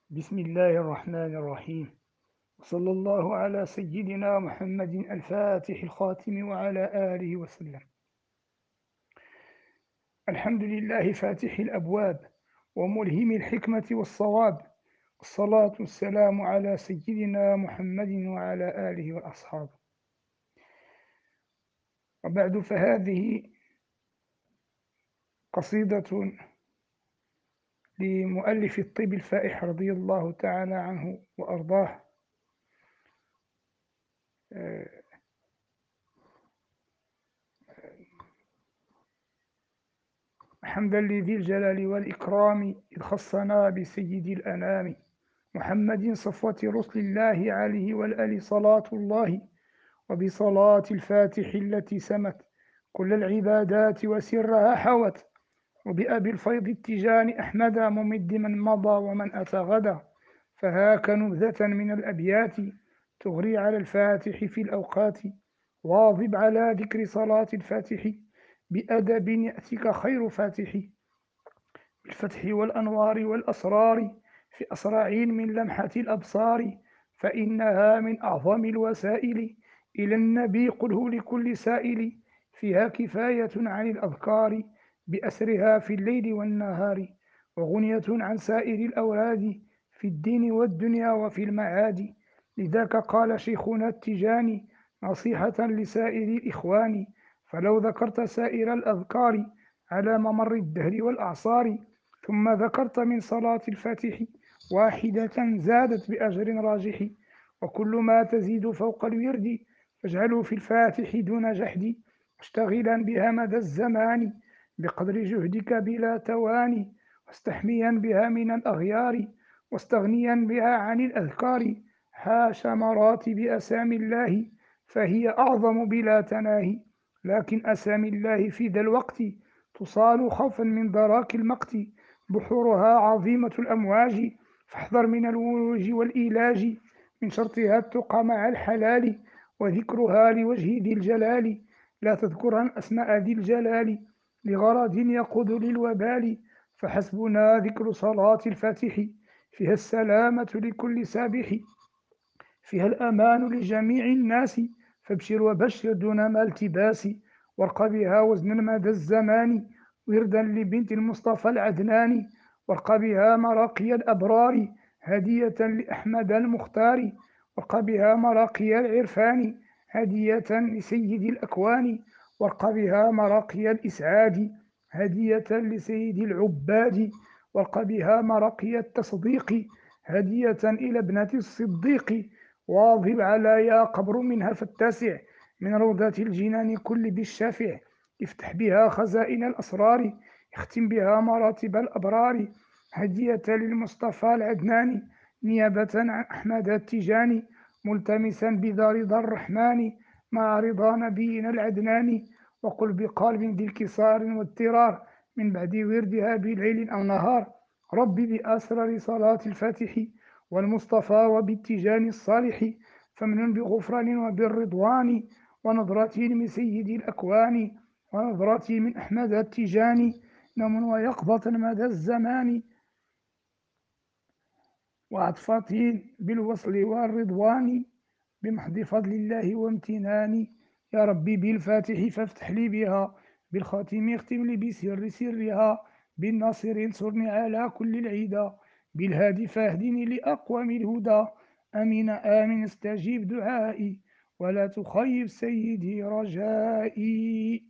بسم الله الرحمن الرحيم. وصلى الله على سيدنا محمد الفاتح الخاتم وعلى آله وسلم. الحمد لله فاتح الأبواب وملهم الحكمة والصواب، الصلاة والسلام على سيدنا محمد وعلى آله وأصحابه. وبعد، فهذه قصيدة لمؤلف الطيب الفائح رضي الله تعالى عنه وأرضاه. حمدا لذي الجلال والإكرام إذ خصنا بسيد الأنام محمد صفوة رسل الله عليه والآل صلاة الله، وبصلاة الفاتح التي سمت كل العبادات وسرها حوت، وبأبي الفيض التجان أحمد ممد من مضى ومن أتى غدا. فهاك نبذة من الأبيات تغري على الفاتح في الأوقات، واظب على ذكر صلاة الفاتح بأدب يأتيك خير فاتح، بالفتح والأنوار والأسرار في أسرع من لمحة الأبصار، فإنها من أعظم الوسائل إلى النبي قله لكل سائل، فيها كفاية عن الأذكار بأسرها في الليل والنهار، وغنية عن سائر الأوراد في الدين والدنيا وفي المعاد. لذاك قال شيخنا التجاني نصيحة لسائر الإخوان: فلو ذكرت سائر الأذكار على ممر الدهر والأعصار، ثم ذكرت من صلاة الفاتح واحدة زادت بأجر راجح، وكل ما تزيد فوق الورد فاجعله في الفاتح دون جحد، مشتغلا بها مدى الزمان بقدر جهدك بلا تواني، واستحميا بها من الأغيار واستغنيا بها عن الأذكار. حاش مراتب أسامي الله فهي أعظم بلا تناهي، لكن أسامي الله في ذا الوقت تصال خوفا من دراك المقت، بحورها عظيمة الأمواج فاحذر من الولوج والإيلاج، من شرطها التقى مع الحلال وذكرها لوجه ذي الجلال، لا تذكرا أسماء ذي الجلال لغرض يقود للوبال، فحسبنا ذكر صلاة الفاتح فيها السلامة لكل سابح، فيها الأمان لجميع الناس، فابشر وبشر دون ما التباس، وارق بها وزنا مدى الزمان وردا لبنت المصطفى العدنان، وارق بها مراقي الأبرار هدية لأحمد المختار، وارق بها مراقي العرفان هدية لسيد الأكوان، وارق بها مراقي الإسعاد هدية لسيد العباد، وارق بها مراقي التصديق هدية إلى ابنة الصديق، واظب على يا قبر منها فاتسع من روضات الجنان كل بالشافع، افتح بها خزائن الأسرار اختم بها مراتب الأبرار، هدية للمصطفى العدناني نيابة عن أحمد التجاني، ملتمسا بذا رضا الرحمن مع رضا نبينا العدناني، وقل بقلب ذي انكسار واضطرار من بعد وردها بليل أو نهار، ربي بأسرار صلاة الفاتح والمصطفى وبالتجان الصالح، فمن بغفران وبالرضوان ونظرتي من سيد الأكوان، ونظرتي من أحمد التجاني نوم ويقظة مدى الزمان، وعطفتي بالوصل والرضوان بمحض فضل الله وامتناني، يا ربي بالفاتح فافتح لي بها، بالخاتم اختم لي بسر سرها، بالناصر انصرني على كل العدا، بالهادي فاهدني لأقوم الهدى، أمين آمين استجيب دعائي ولا تخيب سيدي رجائي.